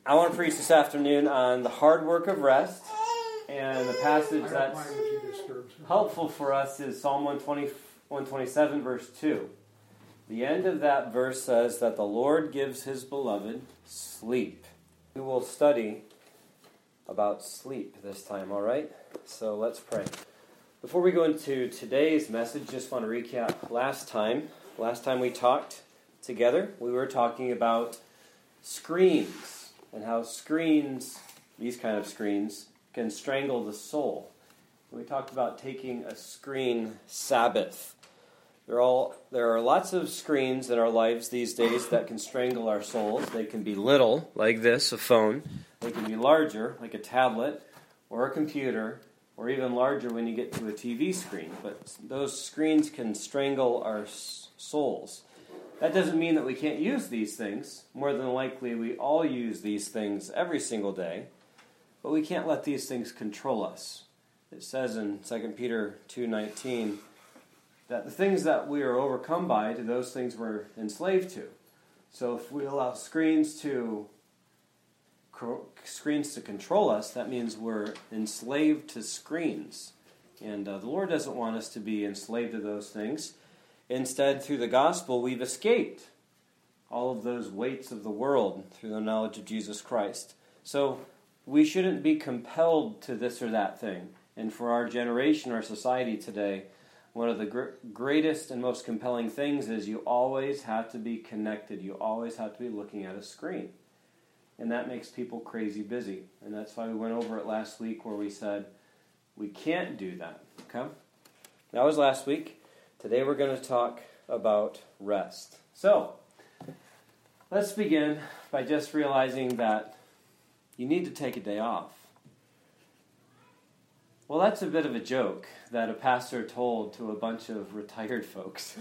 I want to preach this afternoon on the hard work of rest, and the passage that's helpful for us is Psalm 127, verse 2. The end of that verse says that the Lord gives his beloved sleep. We will study about sleep this time, all right? So let's pray. Before we go into today's message, just want to recap last time. Last time we talked together, we were talking about screens and how screens, these kind of screens, can strangle the soul. We talked about taking a screen Sabbath. There are lots of screens in our lives these days that can strangle our souls. They can be little, like this, a phone. They can be larger, like a tablet or a computer, or even larger when you get to a TV screen. But those screens can strangle our souls. That doesn't mean that we can't use these things. More than likely, we all use these things every single day. But we can't let these things control us. It says in 2 Peter 2:19 that the things that we are overcome by, to those things we're enslaved to. So if we allow screens to control us, that means we're enslaved to screens. And the Lord doesn't want us to be enslaved to those things. Instead, through the gospel, we've escaped all of those weights of the world through the knowledge of Jesus Christ. So we shouldn't be compelled to this or that thing. And for our generation, our society today, one of the greatest and most compelling things is you always have to be connected. You always have to be looking at a screen. And that makes people crazy busy. And that's why we went over it last week where we said we can't do that. Okay? That was last week. Today we're going to talk about rest. So, let's begin by just realizing that you need to take a day off. Well, that's a bit of a joke that a pastor told to a bunch of retired folks.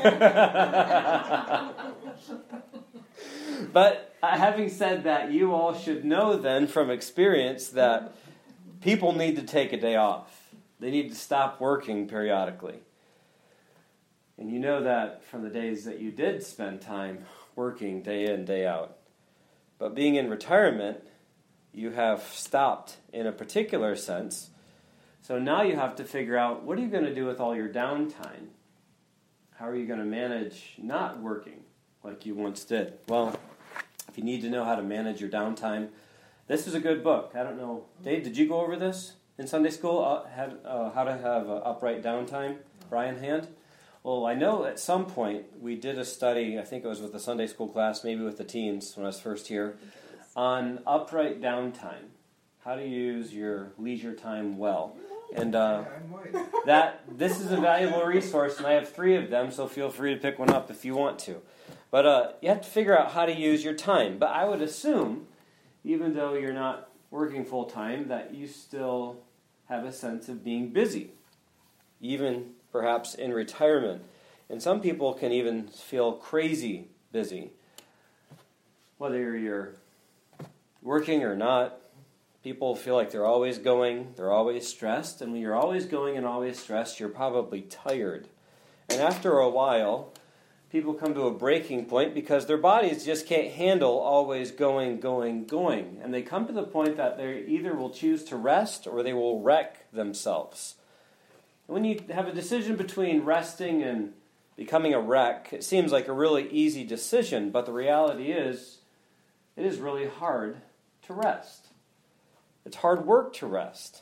But having said that, you all should know then from experience that people need to take a day off. They need to stop working periodically. And you know that from the days that you did spend time working day in, day out. But being in retirement, you have stopped in a particular sense. So now you have to figure out, what are you going to do with all your downtime? How are you going to manage not working like you once did? Well, if you need to know how to manage your downtime, this is a good book. I don't know, Dave, did you go over this in Sunday school? How to have upright downtime? Brian Hand? Well, I know at some point we did a study, I think it was with the Sunday school class, maybe with the teens when I was first here, on upright downtime. How to use your leisure time well. And this is a valuable resource, and I have 3 of them, so feel free to pick one up if you want to. But you have to figure out how to use your time. But I would assume, even though you're not working full-time, that you still have a sense of being busy, even perhaps in retirement. And some people can even feel crazy busy. Whether you're working or not, people feel like they're always going, they're always stressed, and when you're always going and always stressed, you're probably tired. And after a while, people come to a breaking point because their bodies just can't handle always going. And they come to the point that they either will choose to rest or they will wreck themselves. When you have a decision between resting and becoming a wreck, it seems like a really easy decision, but the reality is, it is really hard to rest. It's hard work to rest.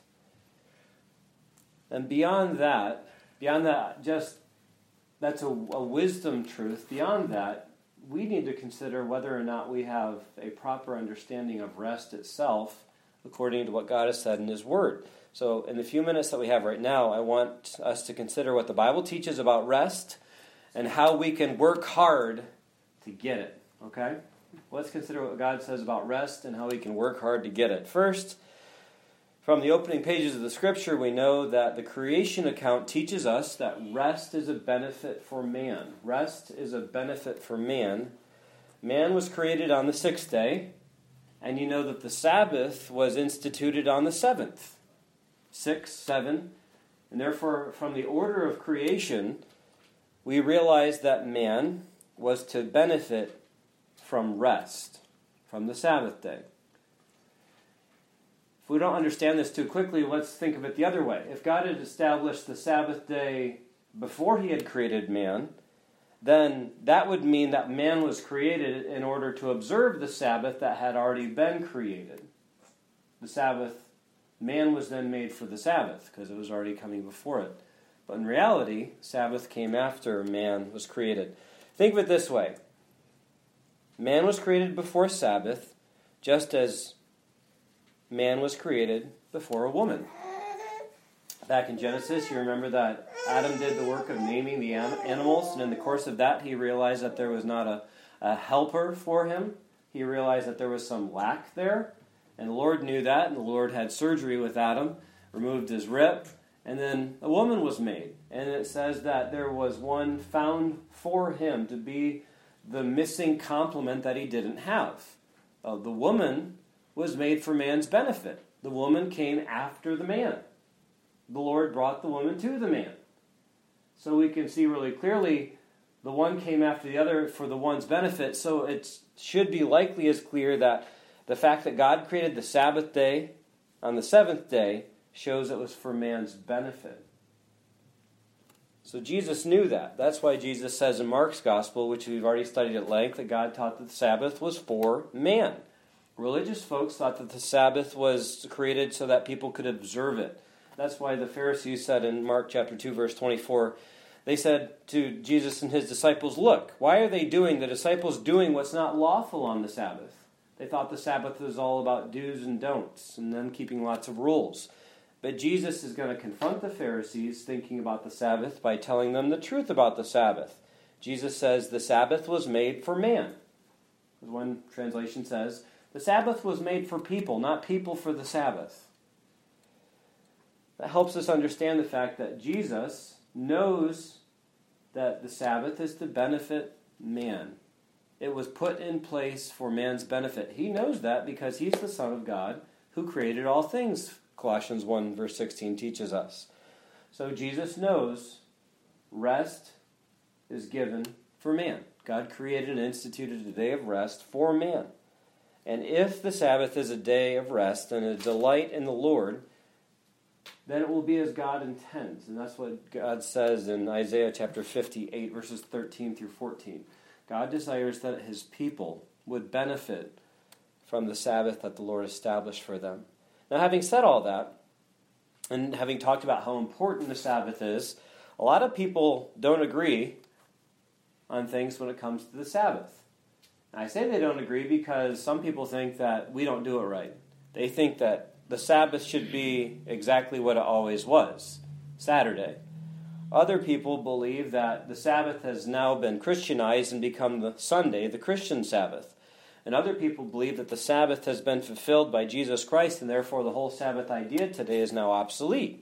And beyond that, just that's a wisdom truth. Beyond that, we need to consider whether or not we have a proper understanding of rest itself according to what God has said in His Word. So in the few minutes that we have right now, I want us to consider what the Bible teaches about rest and how we can work hard to get it. Okay? Let's consider what God says about rest and how we can work hard to get it. First, from the opening pages of the Scripture, we know that the creation account teaches us that rest is a benefit for man. Rest is a benefit for man. Man was created on the 6th day, and you know that the Sabbath was instituted on the 7th. 6, 7, and therefore from the order of creation, we realize that man was to benefit from rest, from the Sabbath day. If we don't understand this too quickly, let's think of it the other way. If God had established the Sabbath day before he had created man, then that would mean that man was created in order to observe the Sabbath that had already been created. The Sabbath, man was then made for the Sabbath because it was already coming before it. But in reality, Sabbath came after man was created. Think of it this way. Man was created before Sabbath, just as man was created before a woman. Back in Genesis, you remember that Adam did the work of naming the animals, and in the course of that, he realized that there was not a helper for him. He realized that there was some lack there, and the Lord knew that, and the Lord had surgery with Adam, removed his rib, and then a woman was made. And it says that there was one found for him to be the missing complement that he didn't have. The woman was made for man's benefit. The woman came after the man. The Lord brought the woman to the man. So we can see really clearly the one came after the other for the one's benefit. So it should be likely as clear that the fact that God created the Sabbath day on the seventh day shows it was for man's benefit. So Jesus knew that. That's why Jesus says in Mark's Gospel, which we've already studied at length, that God taught that the Sabbath was for man. Religious folks thought that the Sabbath was created so that people could observe it. That's why the Pharisees said in Mark chapter 2, verse 24, they said to Jesus and his disciples, "Look, why are the disciples doing what's not lawful on the Sabbath?" They thought the Sabbath was all about do's and don'ts and them keeping lots of rules. But Jesus is going to confront the Pharisees thinking about the Sabbath by telling them the truth about the Sabbath. Jesus says the Sabbath was made for man. As one translation says, the Sabbath was made for people, not people for the Sabbath. That helps us understand the fact that Jesus knows that the Sabbath is to benefit man. It was put in place for man's benefit. He knows that because he's the Son of God who created all things, Colossians 1 verse 16 teaches us. So Jesus knows rest is given for man. God created and instituted a day of rest for man. And if the Sabbath is a day of rest and a delight in the Lord, then it will be as God intends. And that's what God says in Isaiah chapter 58, verses 13 through 14. God desires that his people would benefit from the Sabbath that the Lord established for them. Now, having said all that, and having talked about how important the Sabbath is, a lot of people don't agree on things when it comes to the Sabbath. And I say they don't agree because some people think that we don't do it right. They think that the Sabbath should be exactly what it always was, Saturday. Other people believe that the Sabbath has now been Christianized and become the Sunday, the Christian Sabbath. And other people believe that the Sabbath has been fulfilled by Jesus Christ, and therefore the whole Sabbath idea today is now obsolete.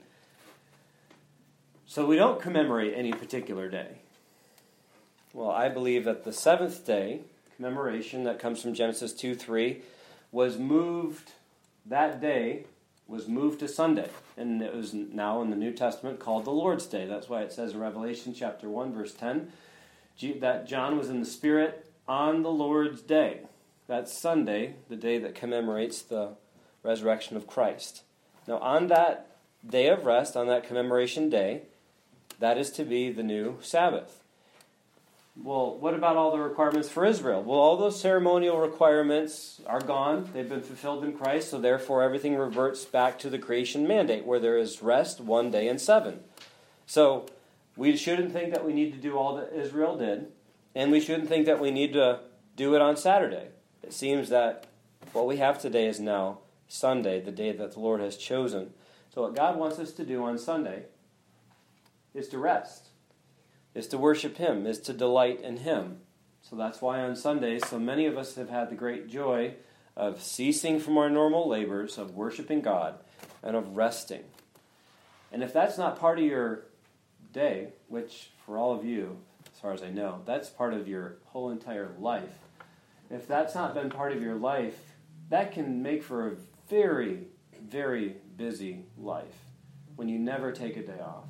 So we don't commemorate any particular day. Well, I believe that the seventh day commemoration that comes from Genesis 2:3 was moved. That day was moved to Sunday, and it was now in the New Testament called the Lord's Day. That's why it says in Revelation chapter 1, verse 10, that John was in the Spirit on the Lord's Day. That's Sunday, the day that commemorates the resurrection of Christ. Now, on that day of rest, on that commemoration day, that is to be the new Sabbath. Well, what about all the requirements for Israel? Well, all those ceremonial requirements are gone. They've been fulfilled in Christ, so therefore everything reverts back to the creation mandate, where there is rest 1 day in 7. So we shouldn't think that we need to do all that Israel did, and we shouldn't think that we need to do it on Saturday. It seems that what we have today is now Sunday, the day that the Lord has chosen. So what God wants us to do on Sunday is to rest, is to worship Him, is to delight in Him. So that's why on Sundays, so many of us have had the great joy of ceasing from our normal labors, of worshiping God, and of resting. And if that's not part of your day, which for all of you, as far as I know, that's part of your whole entire life. If that's not been part of your life, that can make for a very, very busy life when you never take a day off.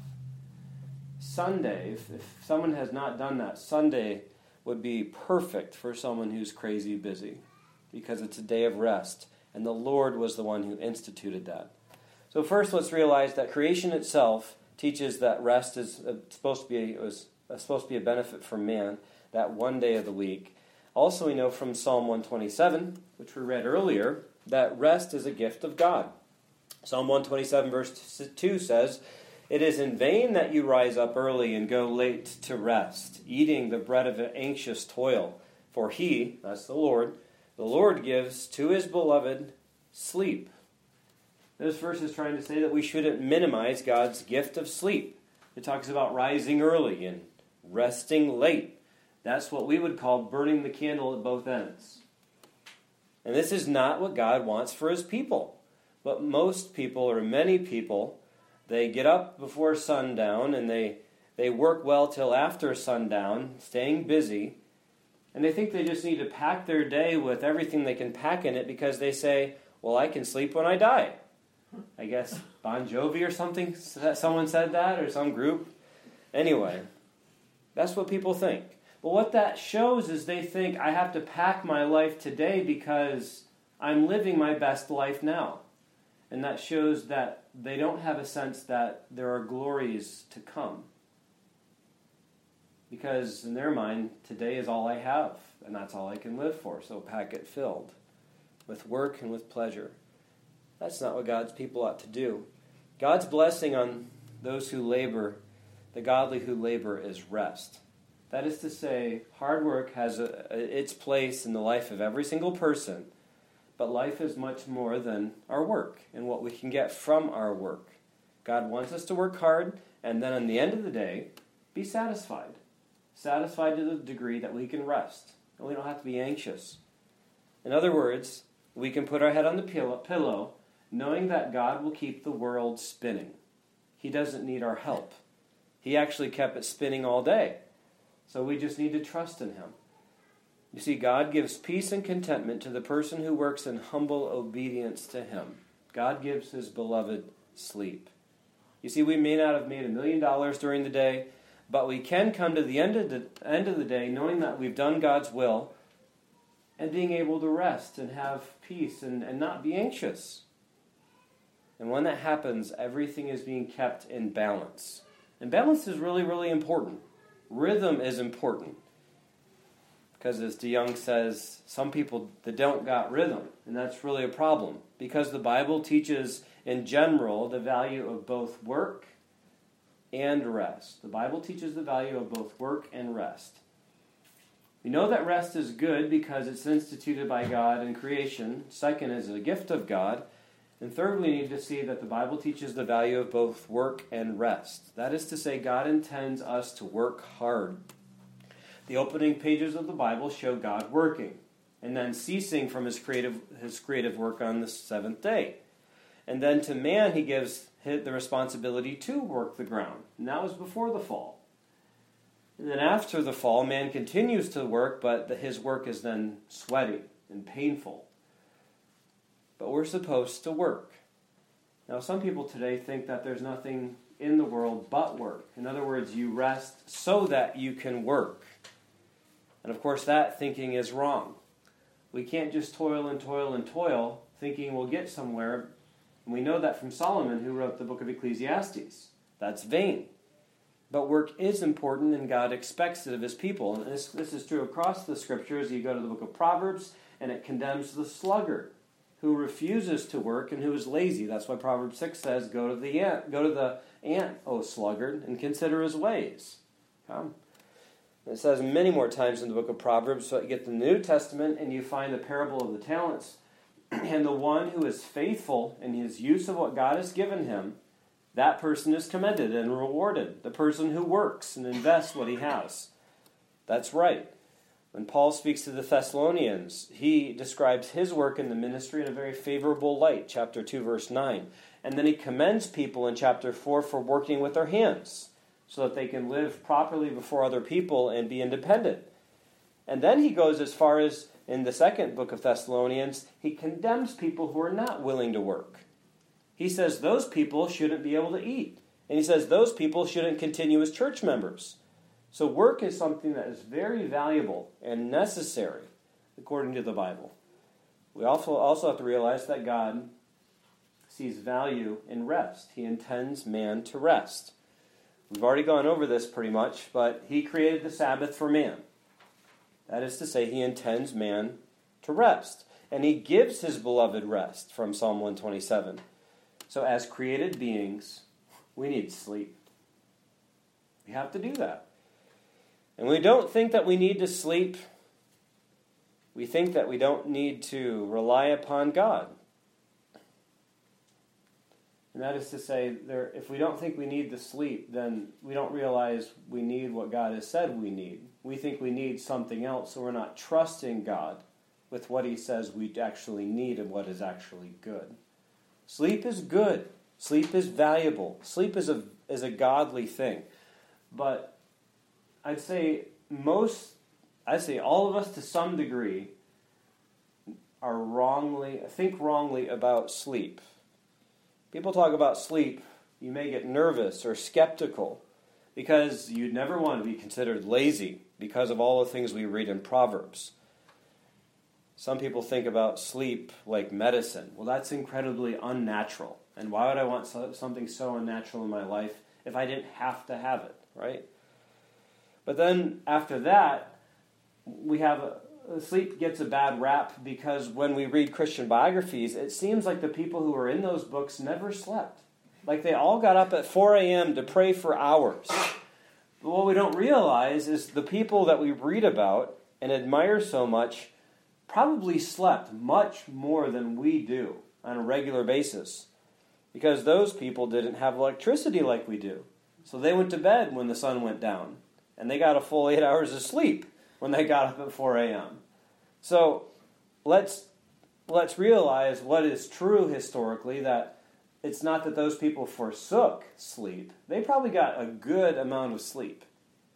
Sunday, if someone has not done that, Sunday would be perfect for someone who's crazy busy because it's a day of rest. And the Lord was the one who instituted that. So first, let's realize that creation itself teaches that rest is supposed to be a benefit for man, that one day of the week. Also, we know from Psalm 127, which we read earlier, that rest is a gift of God. Psalm 127 verse 2 says, "It is in vain that you rise up early and go late to rest, eating the bread of anxious toil. For he," that's the Lord gives to his beloved sleep. This verse is trying to say that we shouldn't minimize God's gift of sleep. It talks about rising early and resting late. That's what we would call burning the candle at both ends. And this is not what God wants for his people. But most people, or many people, they get up before sundown and they work well till after sundown, staying busy. And they think they just need to pack their day with everything they can pack in it because they say, well, I can sleep when I die. I guess Bon Jovi or something, someone said that, or some group. Anyway, that's what people think. But what that shows is they think I have to pack my life today because I'm living my best life now. And that shows that they don't have a sense that there are glories to come. Because in their mind, today is all I have, and that's all I can live for, so pack it filled with work and with pleasure. That's not what God's people ought to do. God's blessing on those who labor, the godly who labor, is rest. That is to say, hard work has its place in the life of every single person, but life is much more than our work and what we can get from our work. God wants us to work hard, and then at the end of the day, be satisfied. Satisfied to the degree that we can rest, and we don't have to be anxious. In other words, we can put our head on the pillow, knowing that God will keep the world spinning. He doesn't need our help. He actually kept it spinning all day. So we just need to trust in him. You see, God gives peace and contentment to the person who works in humble obedience to him. God gives his beloved sleep. You see, we may not have made $1 million during the day, but we can come to the end of the day knowing that we've done God's will and being able to rest and have peace and not be anxious. And when that happens, everything is being kept in balance. And balance is really, really important. Rhythm is important. Because as DeYoung says, some people that don't got rhythm, and that's really a problem. Because the Bible teaches in general the value of both work and rest. The Bible teaches the value of both work and rest. We know that rest is good because it's instituted by God in creation. Second, is a gift of God. And third, we need to see that the Bible teaches the value of both work and rest. That is to say, God intends us to work hard. The opening pages of the Bible show God working and then ceasing from his creative work on the seventh day. And then to man, he gives the responsibility to work the ground. And that was before the fall. And then after the fall, man continues to work, but his work is then sweaty and painful. But we're supposed to work. Now, some people today think that there's nothing in the world but work. In other words, you rest so that you can work. And of course, that thinking is wrong. We can't just toil and toil and toil, thinking we'll get somewhere. And we know that from Solomon, who wrote the book of Ecclesiastes. That's vain. But work is important, and God expects it of his people. And this is true across the Scriptures. You go to the book of Proverbs, and it condemns the sluggard, who refuses to work and who is lazy. That's why Proverbs 6 says, Go to the ant, O sluggard, and consider his ways. Come. It says many more times in the book of Proverbs. So you get the New Testament, and you find the parable of the talents. And the one who is faithful in his use of what God has given him, that person is commended and rewarded. The person who works and invests what he has. That's right. When Paul speaks to the Thessalonians, he describes his work in the ministry in a very favorable light, chapter 2, verse 9. And then he commends people in chapter 4 for working with their hands so that they can live properly before other people and be independent. And then he goes as far as, in the second book of Thessalonians, he condemns people who are not willing to work. He says those people shouldn't be able to eat. And he says those people shouldn't continue as church members. So work is something that is very valuable and necessary, according to the Bible. we also have to realize that God sees value in rest. He intends man to rest. We've already gone over this pretty much, but he created the Sabbath for man. That is to say, he intends man to rest. And he gives his beloved rest from Psalm 127. So as created beings, we need sleep. We have to do that. And we don't think that we need to sleep. We think that we don't need to rely upon God. And that is to say, if we don't think we need the sleep, then we don't realize we need what God has said we need. We think we need something else, so we're not trusting God with what he says we actually need and what is actually good. Sleep is good. Sleep is valuable. Sleep is a godly thing. But I'd say all of us to some degree think wrongly about sleep. People talk about sleep, you may get nervous or skeptical because you'd never want to be considered lazy because of all the things we read in Proverbs. Some people think about sleep like medicine. Well, that's incredibly unnatural. And why would I want something so unnatural in my life if I didn't have to have it, right? But then after that, sleep gets a bad rap because when we read Christian biographies, it seems like the people who were in those books never slept. Like they all got up at 4 a.m. to pray for hours. But what we don't realize is the people that we read about and admire so much probably slept much more than we do on a regular basis because those people didn't have electricity like we do. So they went to bed when the sun went down, and they got a full 8 hours of sleep when they got up at 4 a.m. So let's realize what is true historically, that it's not that those people forsook sleep. They probably got a good amount of sleep.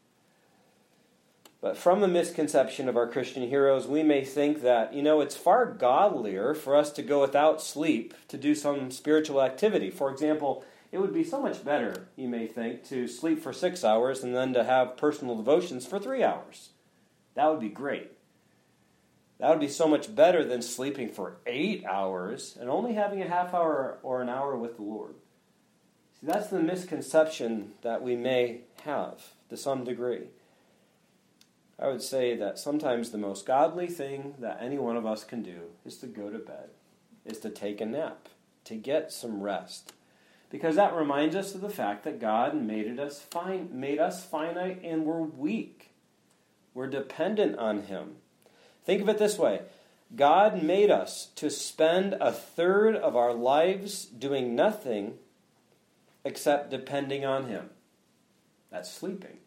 But from a misconception of our Christian heroes, we may think that, it's far godlier for us to go without sleep to do some spiritual activity. For example, it would be so much better, you may think, to sleep for 6 hours and then to have personal devotions for 3 hours. That would be great. That would be so much better than sleeping for 8 hours and only having a half hour or an hour with the Lord. See, that's the misconception that we may have to some degree. I would say that sometimes the most godly thing that any one of us can do is to go to bed, is to take a nap, to get some rest. Because that reminds us of the fact that God made us finite and we're weak. We're dependent on him. Think of it this way. God made us to spend a third of our lives doing nothing except depending on him. That's sleeping.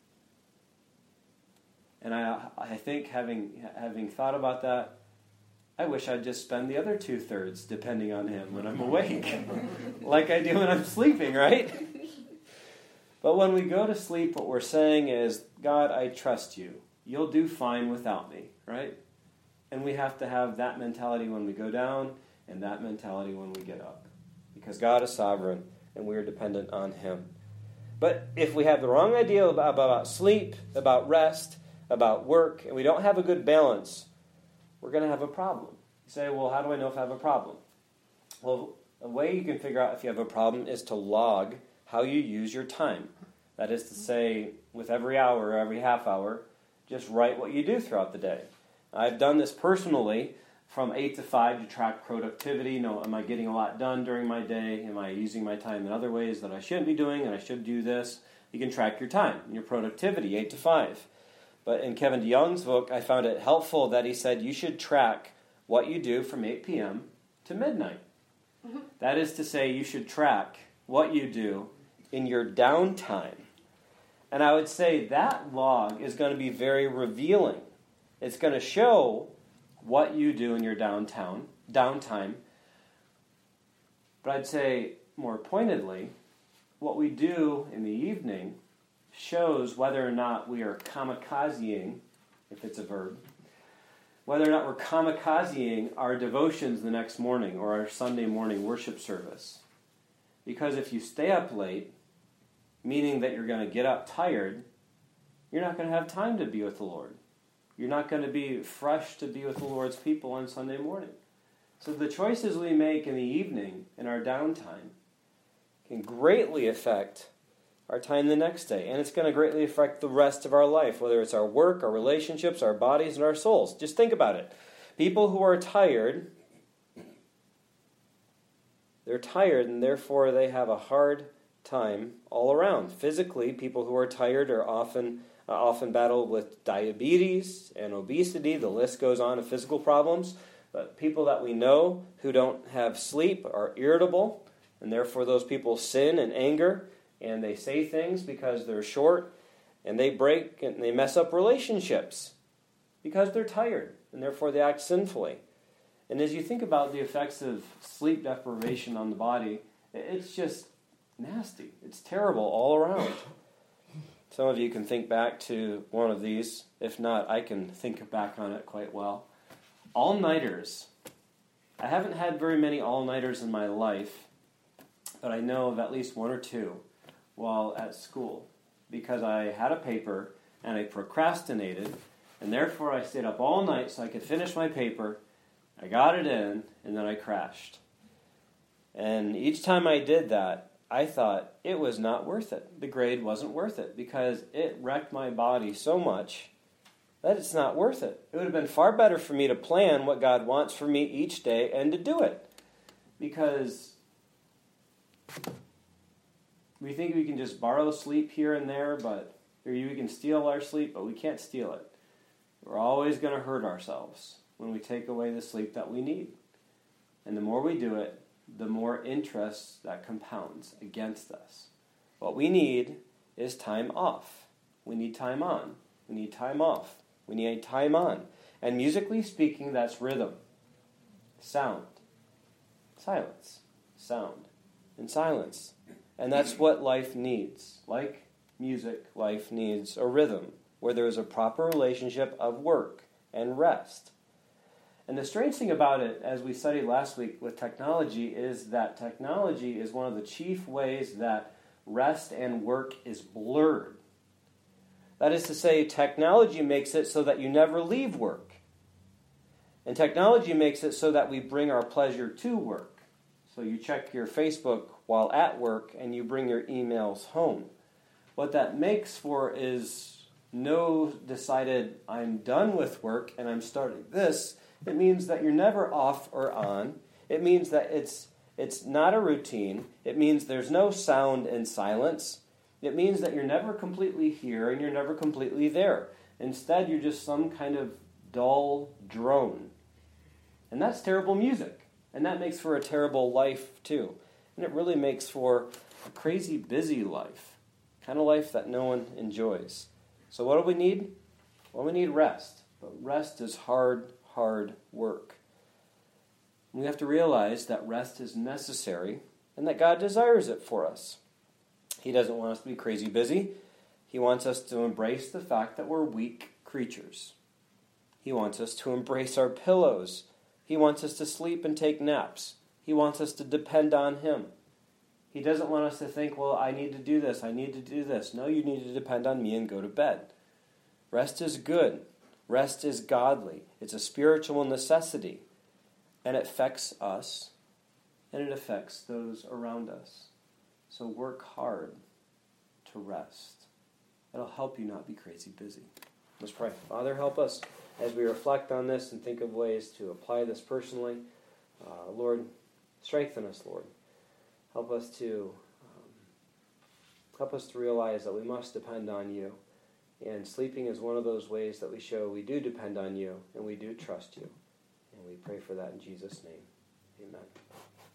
And I think having thought about that, I wish I'd just spend the other 2/3 depending on him when I'm awake, like I do when I'm sleeping, right? But when we go to sleep, what we're saying is, God, I trust you. You'll do fine without me, right? And we have to have that mentality when we go down and that mentality when we get up. Because God is sovereign and we are dependent on him. But if we have the wrong idea about sleep, about rest, about work, and we don't have a good balance, we're going to have a problem. You say, well, how do I know if I have a problem? Well, a way you can figure out if you have a problem is to log how you use your time. That is to say, with every hour or every half hour, just write what you do throughout the day. I've done this personally from 8 to 5 to track productivity. Am I getting a lot done during my day? Am I using my time in other ways that I shouldn't be doing and I should do this? You can track your time and your productivity, 8 to 5. But in Kevin DeYoung's book, I found it helpful that he said you should track what you do from 8 p.m. to midnight. Mm-hmm. That is to say, you should track what you do in your downtime. And I would say that log is going to be very revealing. It's going to show what you do in your downtime. But I'd say, more pointedly, what we do in the evening shows whether or not we are kamikazeing, if it's a verb, whether or not we're kamikazeing our devotions the next morning or our Sunday morning worship service. Because if you stay up late, meaning that you're going to get up tired, you're not going to have time to be with the Lord. You're not going to be fresh to be with the Lord's people on Sunday morning. So the choices we make in the evening, in our downtime, can greatly affect our time the next day. And it's going to greatly affect the rest of our life, whether it's our work, our relationships, our bodies, and our souls. Just think about it. People who are tired, they're tired, and therefore they have a hard time all around. Physically, people who are tired are often battle with diabetes and obesity. The list goes on of physical problems. But people that we know who don't have sleep are irritable, and therefore those people sin in anger, and they say things because they're short, and they break and they mess up relationships because they're tired, and therefore they act sinfully. And as you think about the effects of sleep deprivation on the body, it's just nasty. It's terrible all around. Some of you can think back to one of these. If not, I can think back on it quite well. All-nighters. I haven't had very many all-nighters in my life, but I know of at least one or two while at school, because I had a paper and I procrastinated, and therefore I stayed up all night so I could finish my paper. I got it in, and then I crashed. And each time I did that, I thought it was not worth it. The grade wasn't worth it because it wrecked my body so much that it's not worth it. It would have been far better for me to plan what God wants for me each day and to do it. Because we think we can just borrow sleep here and there, or we can steal our sleep, but we can't steal it. We're always going to hurt ourselves when we take away the sleep that we need. And the more we do it, the more interest that compounds against us. What we need is time off. We need time on. We need time off. We need time on. And musically speaking, that's rhythm, sound, silence, sound, and silence. And that's what life needs. Like music, life needs a rhythm where there is a proper relationship of work and rest. And the strange thing about it, as we studied last week with technology, is that technology is one of the chief ways that rest and work is blurred. That is to say, technology makes it so that you never leave work. And technology makes it so that we bring our pleasure to work. So you check your Facebook while at work and you bring your emails home. What that makes for is no decided, I'm done with work and I'm starting this. It means that you're never off or on. It means that it's not a routine. It means there's no sound and silence. It means that you're never completely here and you're never completely there. Instead, you're just some kind of dull drone. And that's terrible music. And that makes for a terrible life, too. And it really makes for a crazy busy life. Kind of life that no one enjoys. So what do we need? Well, we need rest. But rest is hard work. We have to realize that rest is necessary and that God desires it for us. He doesn't want us to be crazy busy. He wants us to embrace the fact that we're weak creatures. He wants us to embrace our pillows. He wants us to sleep and take naps. He wants us to depend on Him. He doesn't want us to think, well, I need to do this, I need to do this. No, you need to depend on me and go to bed. Rest is good. Rest is godly. It's a spiritual necessity. And it affects us, and it affects those around us. So work hard to rest. It'll help you not be crazy busy. Let's pray. Father, help us as we reflect on this and think of ways to apply this personally. Lord, strengthen us, Lord. Help us to realize that we must depend on you. And sleeping is one of those ways that we show we do depend on you and we do trust you. And we pray for that in Jesus' name. Amen.